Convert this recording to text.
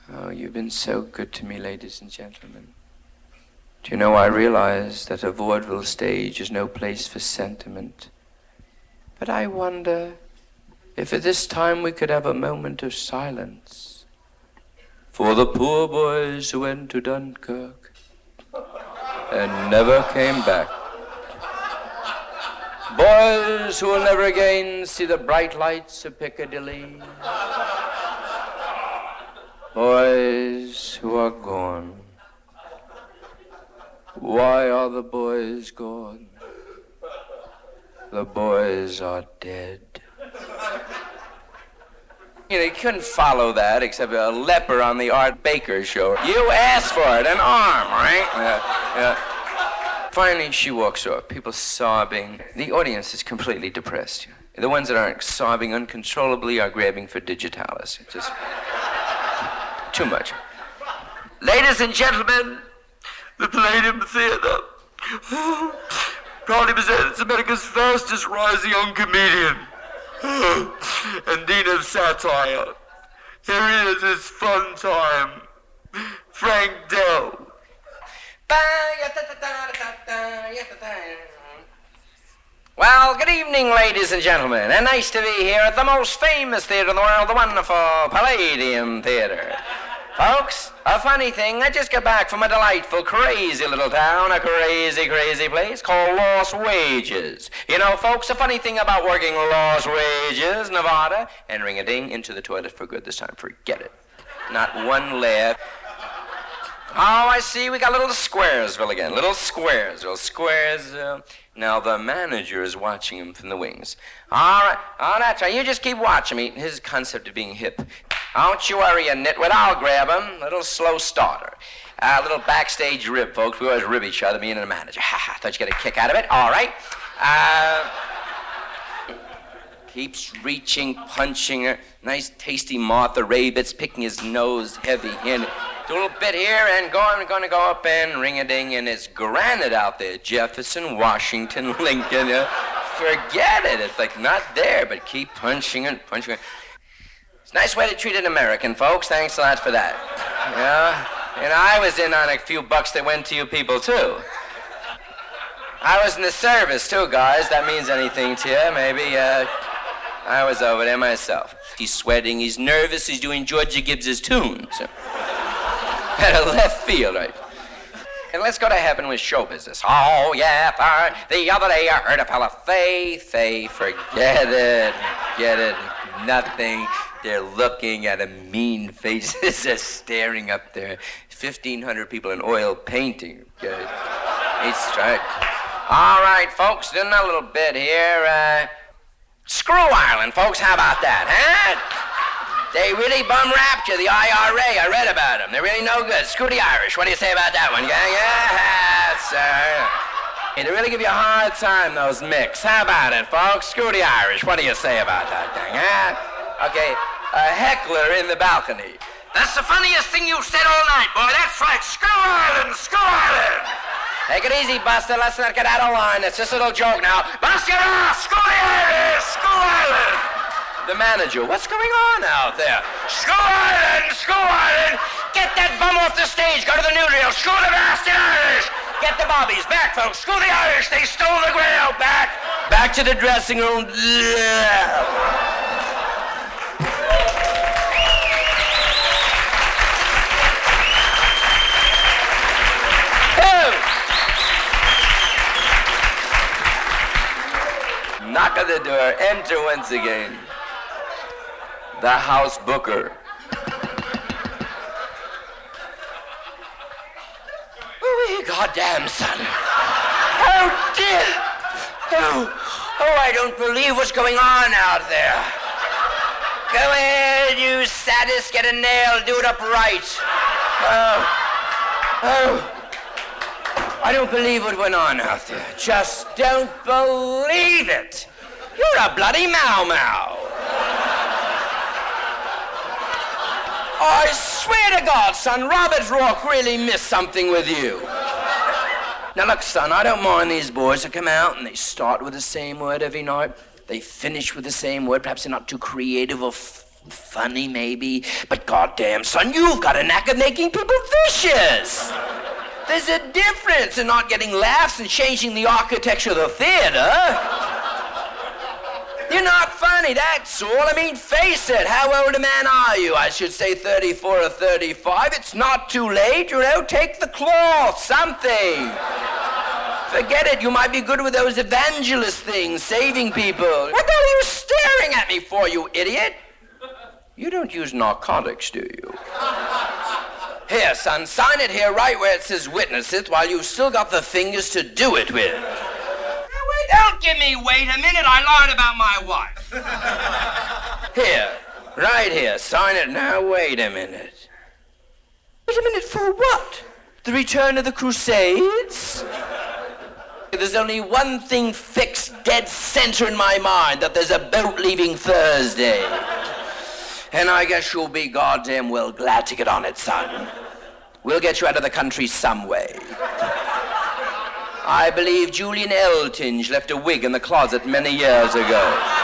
Oh, you've been so good to me, ladies and gentlemen. Do you know, I realize that a vaudeville stage is no place for sentiment. But I wonder if at this time we could have a moment of silence for the poor boys who went to Dunkirk and never came back. Boys who will never again see the bright lights of Piccadilly. Boys who are gone. Why are the boys gone? The boys are dead. You know, you couldn't follow that except a leper on the Art Baker show. You asked for it, an arm, right? Yeah. Finally, she walks off, people sobbing. The audience is completely depressed. The ones that aren't sobbing uncontrollably are grabbing for digitalis. It's just too much. Ladies and gentlemen, the Palladium Theatre proudly presents America's fastest rising young comedian and dean of satire. Here he is, his fun time, Frank Dell. Well, good evening, ladies and gentlemen, and nice to be here at the most famous theater in the world, the wonderful Palladium Theater. Folks, a funny thing, I just got back from a delightful, crazy little town, a crazy, crazy place called Lost Wages. You know, folks, a funny thing about working Lost Wages, Nevada, and ring-a-ding into the toilet for good this time. Forget it. Not one laugh. Oh, I see, we got little Squaresville again. Little Squaresville. Squaresville. Now, the manager is watching him from the wings. All right. Oh, that's right. You just keep watching me. His concept of being hip. Don't you worry, you nitwit. I'll grab him. Little slow starter. A little backstage rib, folks. We always rib each other, me and the manager. Ha ha. Thought you got a kick out of it. All right. Keeps reaching, punching her. Nice, tasty Martha Rabbits, picking his nose heavy in. Do a little bit here and gonna go up and ring-a-ding, and it's granite out there. Jefferson, Washington, Lincoln. Forget it. It's like not there, but keep punching it, punching it. It's a nice way to treat an American, folks. Thanks a lot for that. Yeah. And I was in on a few bucks that went to you people, too. I was in the service, too, guys. That means anything to you. Maybe, I was over there myself. He's sweating, he's nervous, he's doing Georgia Gibbs's tune. So. At a left field, right? And let's go to heaven with show business. Oh, yeah, fine. The other day I heard a fella, Faye, forget it. Get it. Nothing. They're looking at a mean faces. They're staring up there. 1,500 people in oil painting. Okay? It's right. All right, folks, doing a little bit here. Screw Ireland, folks. How about that, huh? They really bum-rapped you, the IRA. I read about them. They're really no good. Screw the Irish. What do you say about that one, gang? Yeah, sir. They really give you a hard time, those micks. How about it, folks? Screw the Irish. What do you say about that thing, huh? Okay, a heckler in the balcony. That's the funniest thing you've said all night, boy. That's right. Screw Ireland. Screw Ireland. Take it easy, Buster. Let's not get out of line. It's just a little joke now. Bust your ass. Screw the Irish. Screw Ireland. The manager, what's going on out there? Screw Ireland! Screw Ireland! Get that bum off the stage! Go to the newsreel! Screw the bastard Irish! Get the bobbies! Back, folks! Screw the Irish! They stole the grail! Back! Back to the dressing room! Knock on the door. Enter once again. The house booker. Oh, goddamn, son. Oh, dear. Oh, I don't believe what's going on out there. Go ahead, you sadist. Get a nail. Do it upright. Oh. I don't believe what went on out there. Just don't believe it. You're a bloody mau-mau. I swear to God, son, Robert Rourke really missed something with you. Now, look, son, I don't mind these boys that come out and they start with the same word every night. They finish with the same word. Perhaps they're not too creative or Funny, maybe, but goddamn, son, you've got a knack of making people vicious. There's a difference in not getting laughs and changing the architecture of the theater. You're not funny, that's all. I mean, face it, how old a man are you? I should say 34 or 35. It's not too late, take the cloth, something. Forget it, you might be good with those evangelist things, saving people. What the hell are you staring at me for, you idiot? You don't use narcotics, do you? Here, son, sign it here right where it says witnesseth while you've still got the fingers to do it with. Don't give me wait a minute, I lied about my wife. Here, right here, sign it now, wait a minute. Wait a minute for what? The return of the Crusades? There's only one thing fixed dead center in my mind, that there's a boat leaving Thursday. And I guess you'll be goddamn well glad to get on it, son. We'll get you out of the country some way. I believe Julian Eltinge left a wig in the closet many years ago.